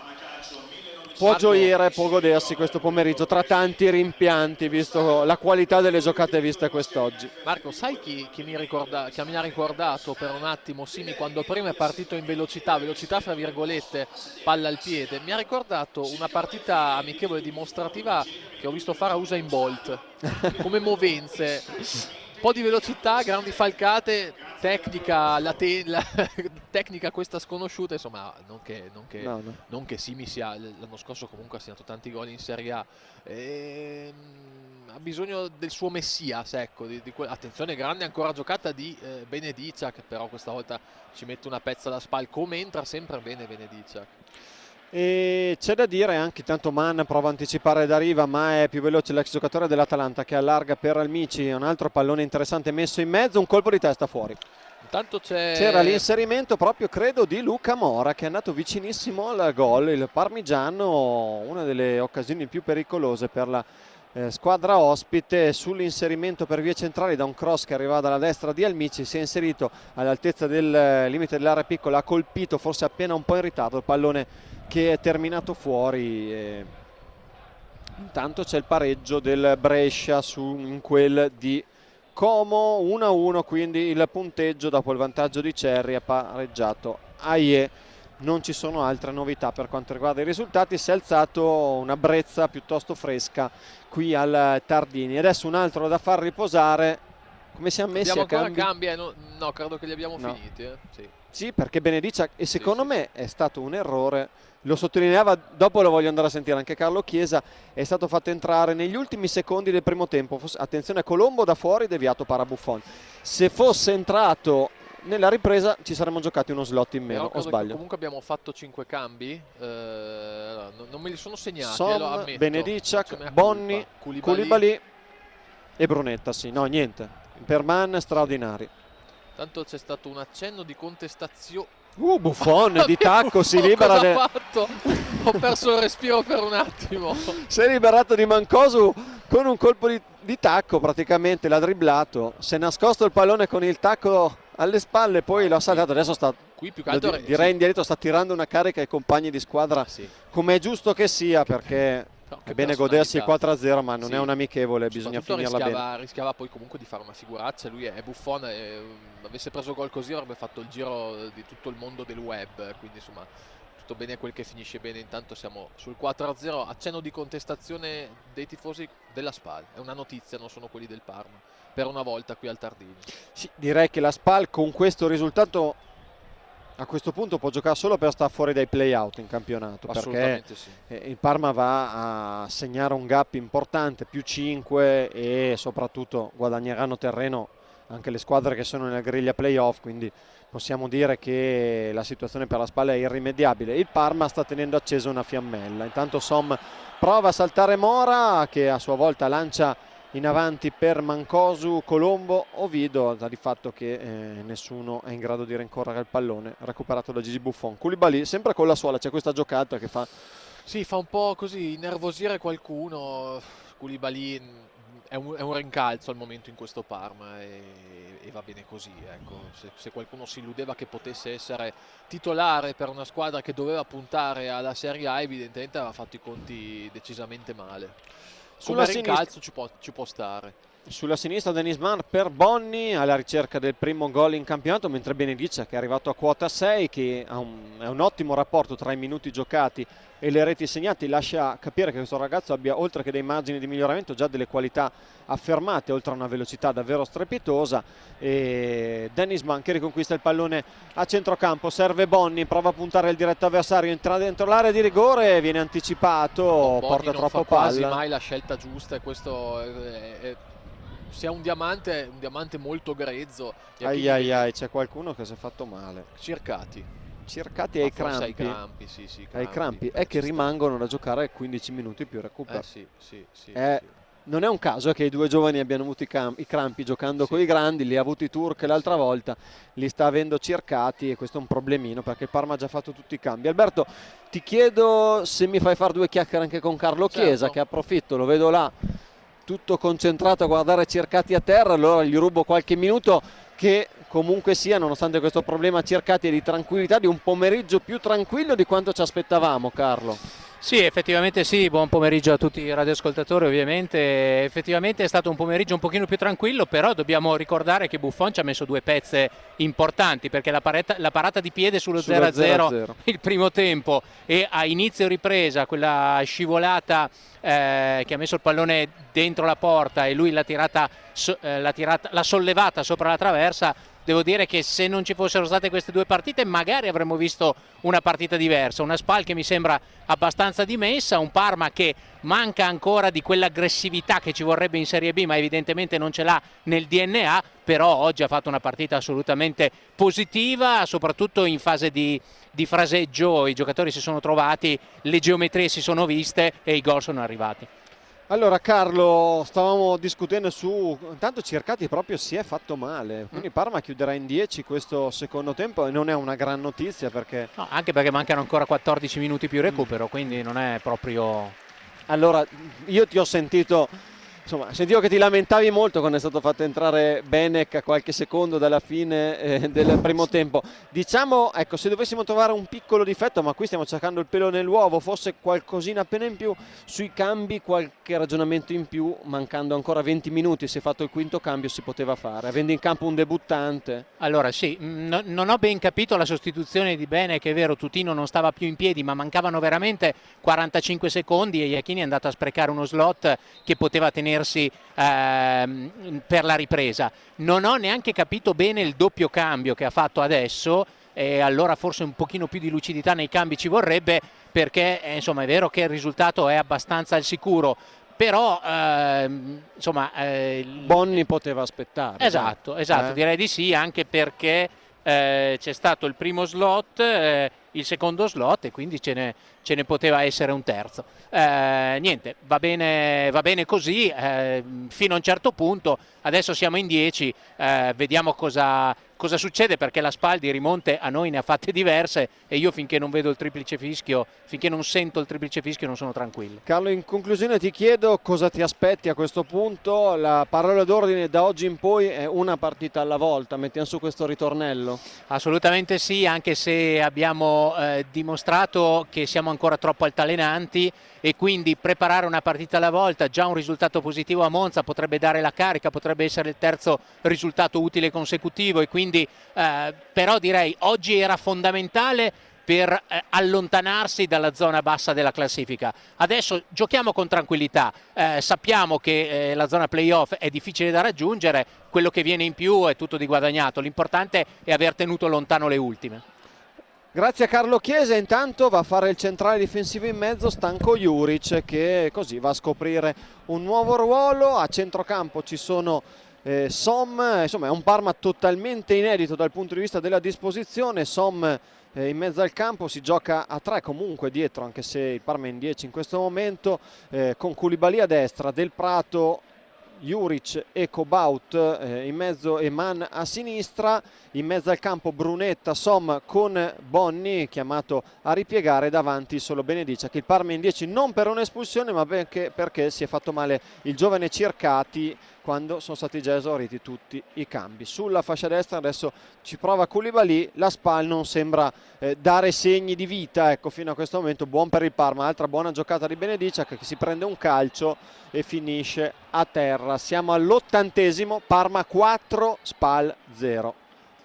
può Marco... gioire, può godersi questo pomeriggio tra tanti rimpianti visto la qualità delle giocate viste quest'oggi. Marco, sai chi, chi, mi ricorda, chi mi ha ricordato per un attimo Simi quando prima è partito in velocità, velocità fra virgolette, palla al piede, mi ha ricordato una partita amichevole dimostrativa che ho visto fare a Usain Bolt, come movenze, un po' di velocità, grandi falcate, tecnica, la te la tecnica questa sconosciuta, insomma, non che, non che, no, no. Non che Simi sia, l'anno scorso comunque ha segnato tanti gol in Serie A, e, ha bisogno del suo Messias, ecco, di, di attenzione, grande ancora giocata di eh, Benedicak, però questa volta ci mette una pezza alla Spal, come entra sempre bene Benedicak. E c'è da dire anche, tanto Mann prova a anticipare da riva ma è più veloce l'ex giocatore dell'Atalanta che allarga per Almici, un altro pallone interessante messo in mezzo, un colpo di testa fuori. Intanto c'era l'inserimento proprio credo di Luca Mora che è andato vicinissimo al gol, il parmigiano, una delle occasioni più pericolose per la eh, squadra ospite. Sull'inserimento per vie centrali da un cross che arrivava dalla destra di Almici, si è inserito all'altezza del eh, limite dell'area piccola, ha colpito forse appena un po' in ritardo il pallone che è terminato fuori. E intanto c'è il pareggio del Brescia su, in quel di Como, uno a uno quindi il punteggio dopo il vantaggio di Cerri, ha pareggiato Aie. Non ci sono altre novità per quanto riguarda i risultati, si è alzato una brezza piuttosto fresca qui al Tardini. Adesso un altro da far riposare. Come siamo messi abbiamo a cambi? Ancora cambi? Eh, no, no, credo che li abbiamo no. finiti. Eh. Sì. Sì, perché Benedicak, e secondo sì, me sì. è stato un errore, lo sottolineava, dopo lo voglio andare a sentire anche Carlo Chiesa, è stato fatto entrare negli ultimi secondi del primo tempo, attenzione a Colombo da fuori, deviato para Buffon. Se fosse entrato nella ripresa ci saremmo giocati uno slot in meno, o sbaglio? Comunque abbiamo fatto cinque cambi, eh, non me li sono segnati. Som, eh, Benedicak, Bonni, Koulibaly e Brunetta, sì, no niente. per Man straordinari. Tanto c'è stato un accenno di contestazione. Uh, Buffon di tacco si libera. De... fatto? Ho perso il respiro per un attimo. Si è liberato di Mancosu con un colpo di, di tacco, praticamente l'ha dribblato, si è nascosto il pallone con il tacco alle spalle, poi l'ha saltato. Adesso sta, qui più che altro, di, direi sì. indietro, sta tirando una carica ai compagni di squadra, sì. Come è giusto che sia, perché no, è bene godersi il quattro a zero, ma non sì. È un amichevole, bisogna finirla rischiava, bene. Rischiava poi comunque di fare una figuraccia, lui è Buffon, e, avesse preso gol così avrebbe fatto il giro di tutto il mondo del web, quindi insomma tutto bene quel che finisce bene. Intanto siamo sul quattro a zero, accenno di contestazione dei tifosi della Spal, è una notizia, non sono quelli del Parma, per una volta qui al Tardini. Sì, direi che la Spal con questo risultato a questo punto può giocare solo per stare fuori dai play-out in campionato, perché sì. Il Parma va a segnare un gap importante, più cinque, e soprattutto guadagneranno terreno anche le squadre che sono nella griglia play-off, quindi possiamo dire che la situazione per la Spal è irrimediabile. Il Parma sta tenendo accesa una fiammella, intanto Som prova a saltare Mora, che a sua volta lancia in avanti per Mancosu, Colombo, Ovido, da di fatto che eh, nessuno è in grado di rincorrere il pallone, recuperato da Gigi Buffon. Koulibaly sempre con la suola, c'è questa giocata che fa... Sì, fa un po' così innervosire qualcuno. Koulibaly è un, è un rincalzo al momento in questo Parma e, e va bene così, ecco. Se, se qualcuno si illudeva che potesse essere titolare per una squadra che doveva puntare alla Serie A, evidentemente aveva fatto i conti decisamente male. Sulla rincalzo ci può, ci può stare. Sulla sinistra Denis Man per Bonni, alla ricerca del primo gol in campionato, mentre Benedice, che è arrivato a quota sei, che ha un, è un ottimo rapporto tra i minuti giocati e le reti segnate, lascia capire che questo ragazzo abbia, oltre che dei margini di miglioramento, già delle qualità affermate, oltre a una velocità davvero strepitosa. E Denis Man che riconquista il pallone a centrocampo, serve Bonni, prova a puntare il diretto avversario, entra dentro l'area di rigore, viene anticipato, no, porta non troppo fa palla. Quasi mai la scelta giusta, e questo è, è, se è un diamante, un diamante molto grezzo. Ai ai ai, c'è qualcuno che si è fatto male. Cercati. Cercati ai crampi, ai crampi, sì, sì, crampi, ai crampi. È che rimangono da giocare quindici minuti più recupero. Eh, sì, sì, sì, è, sì. Non è un caso che i due giovani abbiano avuto i, cam- i crampi giocando sì. con i grandi, li ha avuti Turk l'altra volta, li sta avendo Cercati, e questo è un problemino perché il Parma ha già fatto tutti i cambi. Alberto, ti chiedo se mi fai fare due chiacchiere anche con Carlo certo. Chiesa, che approfitto, lo vedo là tutto concentrato a guardare Cercati a terra, allora gli rubo qualche minuto, che comunque sia, nonostante questo problema Cercati, è di tranquillità, di un pomeriggio più tranquillo di quanto ci aspettavamo. Carlo. Sì, effettivamente sì, buon pomeriggio a tutti i radioascoltatori. Ovviamente effettivamente è stato un pomeriggio un pochino più tranquillo, però dobbiamo ricordare che Buffon ci ha messo due pezze importanti, perché la, pareta, la parata di piede sullo zero a zero il primo tempo, e a inizio ripresa quella scivolata eh, che ha messo il pallone dentro la porta e lui l'ha tirata, eh, l'ha tirata, l'ha sollevata sopra la traversa. Devo dire che se non ci fossero state queste due partite magari avremmo visto una partita diversa, una Spal che mi sembra abbastanza dimessa, un Parma che manca ancora di quell'aggressività che ci vorrebbe in Serie B, ma evidentemente non ce l'ha nel D N A, però oggi ha fatto una partita assolutamente positiva, soprattutto in fase di, di fraseggio. I giocatori si sono trovati, le geometrie si sono viste e i gol sono arrivati. Allora Carlo, stavamo discutendo su, intanto Cercati proprio si è fatto male, quindi Parma chiuderà in dieci questo secondo tempo, e non è una gran notizia perché... No, anche perché mancano ancora quattordici minuti più recupero, quindi non è proprio... Allora, io ti ho sentito, insomma, sentivo che ti lamentavi molto quando è stato fatto entrare Benek a qualche secondo dalla fine eh, del primo tempo. Diciamo, ecco, se dovessimo trovare un piccolo difetto, ma qui stiamo cercando il pelo nell'uovo, fosse qualcosina appena in più sui cambi, qualche ragionamento in più, mancando ancora venti minuti, se fatto il quinto cambio si poteva fare, avendo in campo un debuttante. Allora sì, no, non ho ben capito la sostituzione di Benek, è vero, Tutino non stava più in piedi, ma mancavano veramente quarantacinque secondi e Iachini è andato a sprecare uno slot che poteva tenersi ehm, per la ripresa. Non ho neanche capito bene il doppio cambio che ha fatto adesso, e allora forse un pochino più di lucidità nei cambi ci vorrebbe, perché eh, insomma è vero che il risultato è abbastanza al sicuro, però ehm, insomma eh, Bonni poteva aspettare. Esatto, esatto, eh? direi di sì, anche perché eh, c'è stato il primo slot, eh, il secondo slot, e quindi ce ne, ce ne poteva essere un terzo. Eh, niente, va bene, va bene così, eh, fino a un certo punto. Adesso siamo in dieci, eh, vediamo cosa, cosa succede, perché la Spal di rimonte a noi ne ha fatte diverse e io finché non vedo il triplice fischio, finché non sento il triplice fischio non sono tranquillo. Carlo, in conclusione ti chiedo cosa ti aspetti a questo punto. La parola d'ordine da oggi in poi è una partita alla volta, mettiamo su questo ritornello. Assolutamente sì, anche se abbiamo eh, dimostrato che siamo ancora troppo altalenanti e quindi preparare una partita alla volta, già un risultato positivo a Monza potrebbe dare la carica, potrebbe essere il terzo risultato utile consecutivo e quindi eh, però direi oggi era fondamentale per eh, allontanarsi dalla zona bassa della classifica. Adesso giochiamo con tranquillità, eh, sappiamo che eh, la zona playoff è difficile da raggiungere, quello che viene in più è tutto di guadagnato, l'importante è aver tenuto lontano le ultime. Grazie a Carlo Chiesa. Intanto va a fare il centrale difensivo in mezzo Stanko Juric, che così va a scoprire un nuovo ruolo. A centrocampo ci sono eh, Som, insomma è un Parma totalmente inedito dal punto di vista della disposizione. Som eh, in mezzo al campo, si gioca a tre comunque dietro, anche se il Parma è in dieci in questo momento, eh, con Koulibaly a destra, Del Prato, Juric e Kobaut eh, in mezzo e Man a sinistra. In mezzo al campo Brunetta, Som con Bonni chiamato a ripiegare, davanti solo Benediccia, che il Parma è in dieci non per un'espulsione ma perché, perché si è fatto male il giovane Circati quando sono stati già esauriti tutti i cambi. Sulla fascia destra adesso ci prova Koulibaly, la Spal non sembra eh, dare segni di vita, ecco, fino a questo momento. Buon per il Parma, altra buona giocata di Benediccia che si prende un calcio e finisce a terra. Siamo all'ottantesimo, Parma quattro, Spal zero.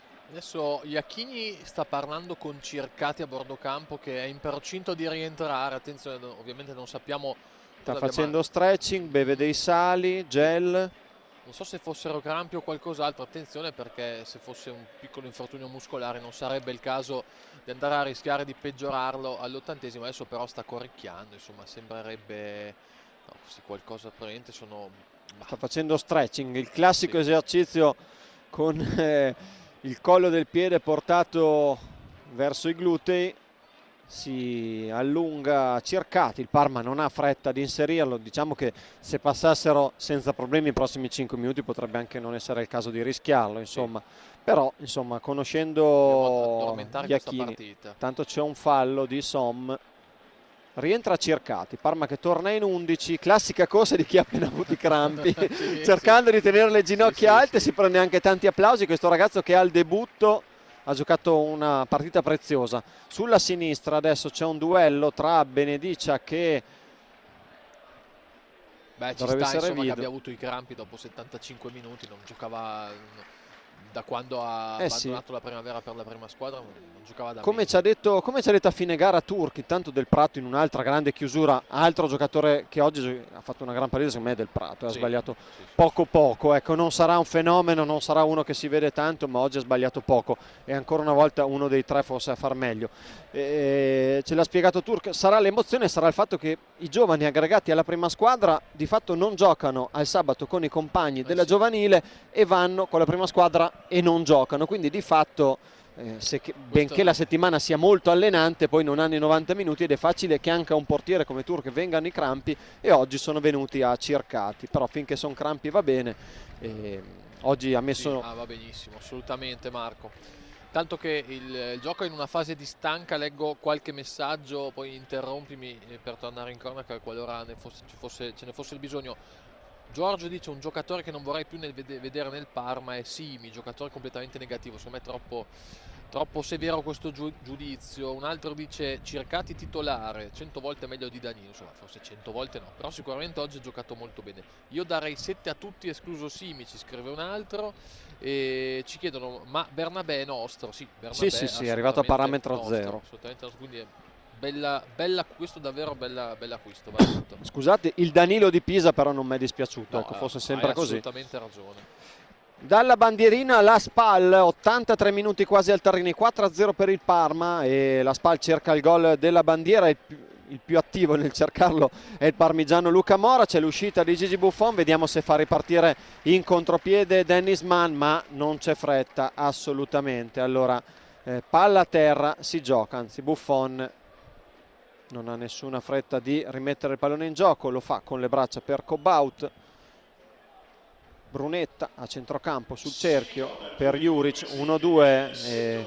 Adesso Iachini sta parlando con Circati a bordo campo, che è in procinto di rientrare. Attenzione, ovviamente non sappiamo. Sta facendo stretching, beve dei sali, gel. Non so se fossero crampi o qualcos'altro, attenzione, perché se fosse un piccolo infortunio muscolare non sarebbe il caso di andare a rischiare di peggiorarlo all'ottantesimo. Adesso però sta corricchiando, insomma sembrerebbe no, sì, qualcosa praticamente sono... Sta facendo stretching, il classico sì. esercizio con eh, il collo del piede portato verso i glutei. Si allunga Circati, il Parma non ha fretta di inserirlo, diciamo che se passassero senza problemi i prossimi cinque minuti potrebbe anche non essere il caso di rischiarlo, insomma. Sì. Però insomma, conoscendo Iachini, tanto c'è un fallo di Som, rientra Circati, Parma che torna in undici, classica cosa di chi ha appena avuto i crampi, sì, cercando sì. di tenere le ginocchia sì, alte, sì, si prende anche tanti applausi. Questo ragazzo che al debutto ha giocato una partita preziosa. Sulla sinistra adesso c'è un duello tra Benediccia che Beh, ci sta insomma che abbia avuto i crampi dopo settantacinque minuti, non giocava da quando ha eh abbandonato sì. la primavera per la prima squadra, non giocava da come ci ha detto, come ci ha detto a fine gara Turchi, tanto Del Prato in un'altra grande chiusura, altro giocatore che oggi ha fatto una gran partita secondo me è Del Prato, ha sì, sbagliato sì, sì. poco poco, ecco, non sarà un fenomeno, non sarà uno che si vede tanto, ma oggi ha sbagliato poco e ancora una volta uno dei tre forse a far meglio. E ce l'ha spiegato Turchi, sarà l'emozione, sarà il fatto che i giovani aggregati alla prima squadra di fatto non giocano al sabato con i compagni della eh sì. giovanile e vanno con la prima squadra e non giocano, quindi di fatto eh, se che, benché la settimana sia molto allenante poi non hanno i novanta minuti ed è facile che anche a un portiere come Turchi vengano i crampi, e oggi sono venuti a Circati, però finché sono crampi va bene. eh, oggi ha messo sì, ah, va benissimo, assolutamente Marco, tanto che il, il gioco è in una fase di stanca. Leggo qualche messaggio, poi interrompimi per tornare in cronaca qualora ne fosse, ci fosse, ce ne fosse il bisogno. Giorgio dice: un giocatore che non vorrei più nel vedere nel Parma è Simi, giocatore completamente negativo, secondo me è troppo, troppo severo questo giudizio. Un altro dice: Circati titolare, cento volte meglio di Danilo, insomma forse cento volte no, però sicuramente oggi ha giocato molto bene. Io darei sette a tutti escluso Simi, ci scrive un altro. E ci chiedono: ma Bernabé è nostro? Sì, Bernabé sì, sì, sì, è arrivato a parametro nostro, zero, assolutamente nostro, quindi è Bella, bella, questo davvero bella, bella acquisto. Scusate, il Danilo di Pisa però non mi è dispiaciuto, no, ecco, fosse sempre hai così. Assolutamente ragione. Dalla bandierina la Spal, ottantatré minuti quasi al Terrini, quattro a zero per il Parma, e la Spal cerca il gol della bandiera. Il più, il più attivo nel cercarlo è il parmigiano Luca Mora. C'è l'uscita di Gigi Buffon, vediamo se fa ripartire in contropiede Dennis Mann, ma non c'è fretta assolutamente. Allora eh, palla a terra, si gioca, anzi Buffon non ha nessuna fretta di rimettere il pallone in gioco, lo fa con le braccia per Kobaut. Brunetta a centrocampo sul cerchio per Juric, uno due, e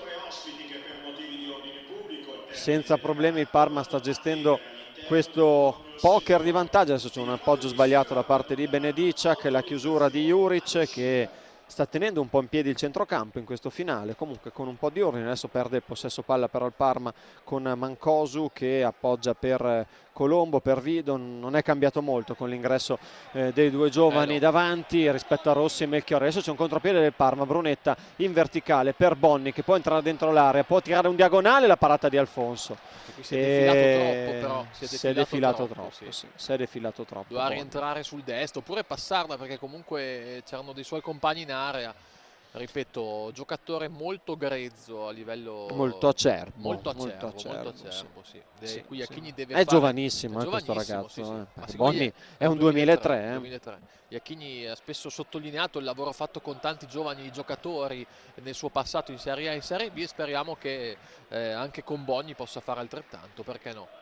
senza problemi il Parma sta gestendo questo poker di vantaggio. Adesso c'è un appoggio sbagliato da parte di Benedicak, la chiusura di Juric che sta tenendo un po' in piedi il centrocampo in questo finale, comunque con un po' di ordine. Adesso perde il possesso palla però il Parma con Mancosu che appoggia per Colombo, per Vido. Non è cambiato molto con l'ingresso eh, dei due giovani eh no. davanti rispetto a Rossi e Melchiorre. Adesso c'è un contropiede del Parma, Brunetta in verticale per Bonni che può entrare dentro l'area, può tirare un diagonale, la parata di Alfonso. Si è defilato troppo però, si è si è defilato troppo, troppo sì. Sì. si è defilato troppo. Doveva rientrare sul destro oppure passarla, perché comunque c'erano dei suoi compagni in area. Ripeto, giocatore molto grezzo a livello molto acerbo, molto acerbo, molto acerbo, molto acerbo sì. Sì. Sì, Qui sì. Iachini deve è fare... giovanissimo, è eh, questo giovanissimo, ragazzo. sì, sì. Eh. Ma Bonni è, è un duemilatré. Eh. duemilatré. Iachini ha spesso sottolineato il lavoro fatto con tanti giovani giocatori nel suo passato in Serie A e in Serie B, e speriamo che eh, anche con Bonni possa fare altrettanto, perché no?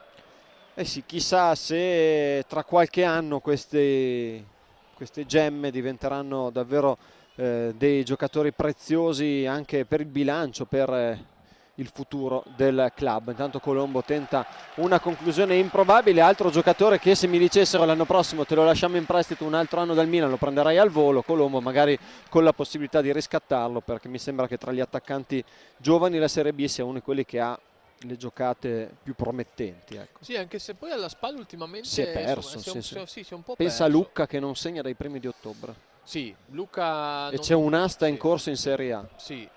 Eh sì, chissà se tra qualche anno queste, queste gemme diventeranno davvero eh, dei giocatori preziosi anche per il bilancio, per eh, il futuro del club. Intanto Colombo tenta una conclusione improbabile. Altro giocatore che, se mi dicessero l'anno prossimo te lo lasciamo in prestito un altro anno dal Milan, lo prenderai al volo. Colombo magari con la possibilità di riscattarlo, perché mi sembra che tra gli attaccanti giovani la Serie B sia uno di quelli che ha le giocate più promettenti, ecco. Sì, anche se poi alla spalla ultimamente si è perso, insomma, sì, si è un, sì. sì, si è un po' pensa perso. a Lucca che non segna dai primi di ottobre. Sì, Lucca e non... c'è un'asta sì, in corso in sì, Serie A. Sì,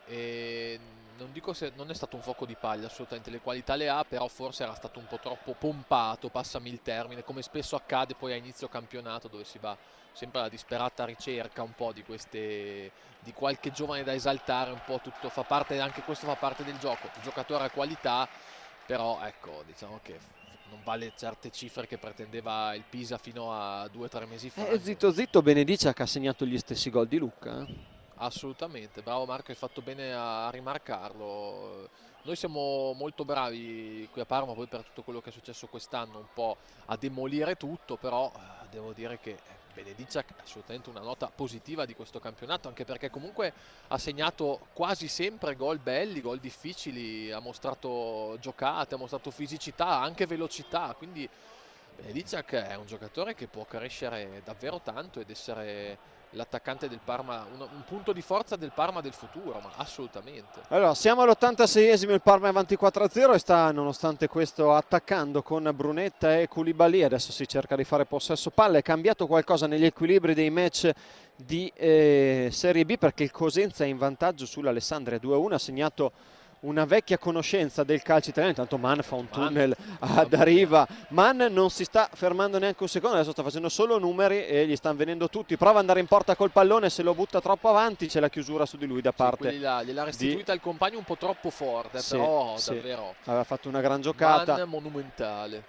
e non dico se non è stato un fuoco di paglia, assolutamente le qualità le ha, però forse era stato un po' troppo pompato, passami il termine, come spesso accade poi a inizio campionato, dove si va sempre alla disperata ricerca un po' di queste, di qualche giovane da esaltare, un po' tutto fa parte, anche questo fa parte del gioco. Il giocatore ha qualità, però ecco, diciamo che non vale certe cifre che pretendeva il Pisa fino a due o tre mesi fa. Eh, zitto zitto, Benedicak ha segnato gli stessi gol di Lucca. Eh? Assolutamente, bravo Marco, hai fatto bene a rimarcarlo. Noi siamo molto bravi qui a Parma, poi per tutto quello che è successo quest'anno, un po' a demolire tutto, però devo dire che Benedicak è assolutamente una nota positiva di questo campionato, anche perché comunque ha segnato quasi sempre gol belli, gol difficili, ha mostrato giocate, ha mostrato fisicità, anche velocità, quindi Benedicak è un giocatore che può crescere davvero tanto ed essere l'attaccante del Parma, un, un punto di forza del Parma del futuro, ma assolutamente. Allora, siamo all'ottantaseiesimo, il Parma è avanti quattro a zero e sta nonostante questo attaccando con Brunetta e Koulibaly. Adesso si cerca di fare possesso palla. È cambiato qualcosa negli equilibri dei match di eh, Serie B, perché il Cosenza è in vantaggio sull'Alessandria due a uno, ha segnato una vecchia conoscenza del calcio italiano. Intanto Mann fa un tunnel ad Arriva. Mann non si sta fermando neanche un secondo, adesso sta facendo solo numeri e gli stanno venendo tutti. Prova ad andare in porta col pallone, se lo butta troppo avanti c'è la chiusura su di lui da parte sì, là, gliel'ha restituita di... il compagno un po' troppo forte, sì, però sì. davvero aveva fatto una gran giocata. Mann monumentale.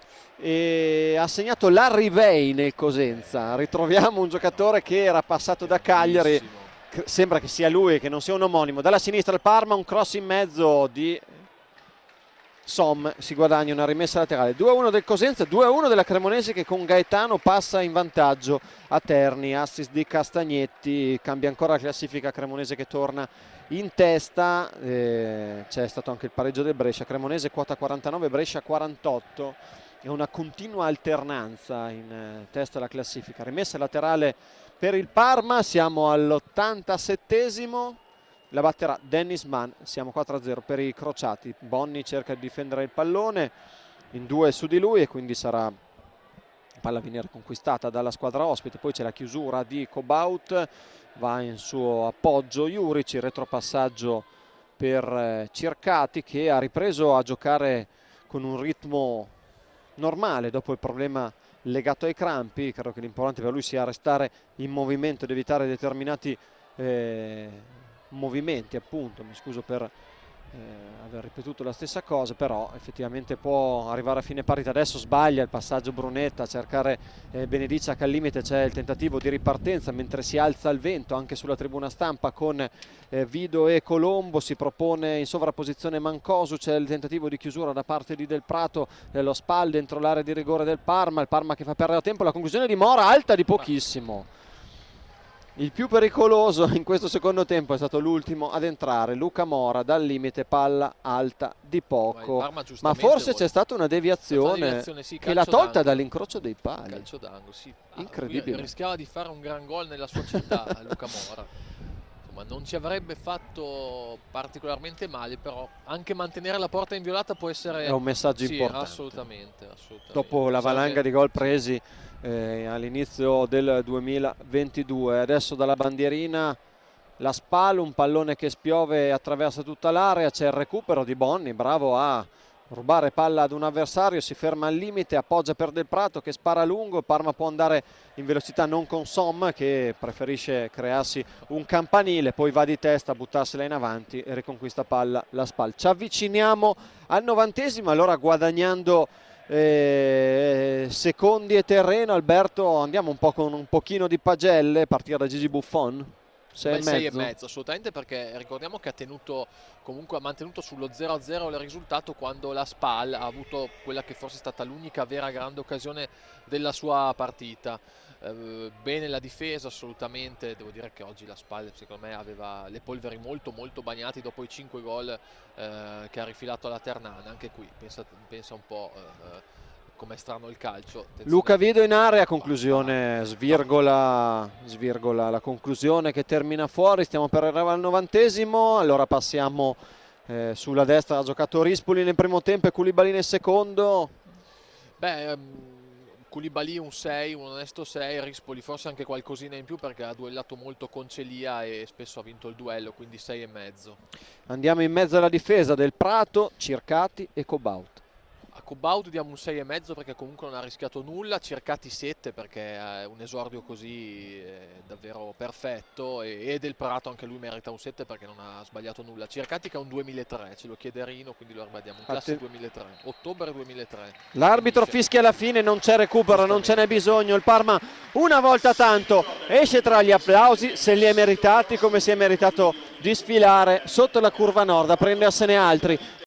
E ha segnato Larry Vey nel Cosenza. Ritroviamo un giocatore che era passato da Cagliari. Bellissimo. Sembra che sia lui, che non sia un omonimo. Dalla sinistra il Parma, un cross in mezzo di Som, si guadagna una rimessa laterale. due a uno del Cosenza, due a uno della Cremonese, che con Gaetano passa in vantaggio a Terni. Assist di Castagnetti, cambia ancora la classifica Cremonese che torna in testa. Eh, c'è stato anche il pareggio del Brescia. Cremonese quota quarantanove, Brescia quarantotto. È una continua alternanza in eh, testa alla classifica. Rimessa laterale per il Parma, siamo all'ottantasettesimo, la batterà Dennis Mann, siamo quattro a zero per i crociati. Bonni cerca di difendere il pallone, in due su di lui, e quindi sarà palla a venire conquistata dalla squadra ospite. Poi c'è la chiusura di Kobaut, va in suo appoggio Juric, il retropassaggio per eh, Circati, che ha ripreso a giocare con un ritmo normale dopo il problema legato ai crampi. Credo che l'importante per lui sia restare in movimento ed evitare determinati eh, movimenti, appunto, mi scuso per eh, aver ripetuto la stessa cosa, però effettivamente può arrivare a fine partita. Adesso sbaglia il passaggio Brunetta a cercare eh, Benediccia, che al limite c'è il tentativo di ripartenza mentre si alza il vento anche sulla tribuna stampa con eh, Vido e Colombo. Si propone in sovrapposizione Mancosu, c'è il tentativo di chiusura da parte di Del Prato, eh, lo Spal dentro l'area di rigore del Parma, il Parma che fa perdere tempo, la conclusione di Mora alta di pochissimo. Il più pericoloso in questo secondo tempo è stato l'ultimo ad entrare, Luca Mora, dal limite, palla alta di poco, ma forse c'è stata una deviazione, una deviazione sì, che l'ha tolta dall'incrocio dei pali. Calcio d'angolo, sì. Incredibile. Ah, rischiava di fare un gran gol nella sua città Luca Mora. Insomma, non ci avrebbe fatto particolarmente male, però anche mantenere la porta inviolata può essere è un messaggio sì, importante. Assolutamente, assolutamente. Dopo la valanga di gol presi Eh, all'inizio del duemilaventidue. Adesso dalla bandierina la Spal, un pallone che spiove e attraversa tutta l'area, c'è il recupero di Bonni, bravo a rubare palla ad un avversario, si ferma al limite, appoggia per Del Prato che spara lungo. Parma può andare in velocità, non con Som che preferisce crearsi un campanile, poi va di testa a buttarsela in avanti e riconquista palla la Spal. Ci avviciniamo al novantesimo, allora guadagnando Eh, secondi e terreno. Alberto, andiamo un po' con un pochino di pagelle, partire da Gigi Buffon. sei e mezzo, assolutamente, perché ricordiamo che ha tenuto comunque ha mantenuto sullo zero a zero il risultato quando la Spal ha avuto quella che forse è stata l'unica vera grande occasione della sua partita. Eh, bene la difesa, assolutamente. Devo dire che oggi la Spal secondo me aveva le polveri molto molto bagnati dopo i cinque gol eh, che ha rifilato alla Ternana. Anche qui pensa, pensa un po' eh, com'è strano il calcio. Attenzione. Luca Vido in area, conclusione, svirgola, svirgola la conclusione che termina fuori. Stiamo per arrivare al novantesimo, allora passiamo eh, sulla destra. Ha giocato Rispoli nel primo tempo e Koulibaly nel secondo. Beh, um... Koulibaly un sei, un onesto sei, Rispoli forse anche qualcosina in più perché ha duellato molto con Celia e spesso ha vinto il duello, quindi sei e mezzo. Andiamo in mezzo alla difesa del Prato, Circati e Cobaut. A Cobaut diamo un sei e mezzo perché comunque non ha rischiato nulla, Circati sette perché è un esordio così è davvero perfetto e, e Del Prato anche lui merita un sette perché non ha sbagliato nulla. Circati che ha un duemilatré, ce lo chiede Rino, quindi lo ribadiamo, un classe duemilatré, ottobre duemilatré. L'arbitro fischia alla fine, non c'è recupero, non ce n'è bisogno. Il Parma una volta tanto esce tra gli applausi, se li è meritati come si è meritato di sfilare sotto la curva nord a prendersene altri.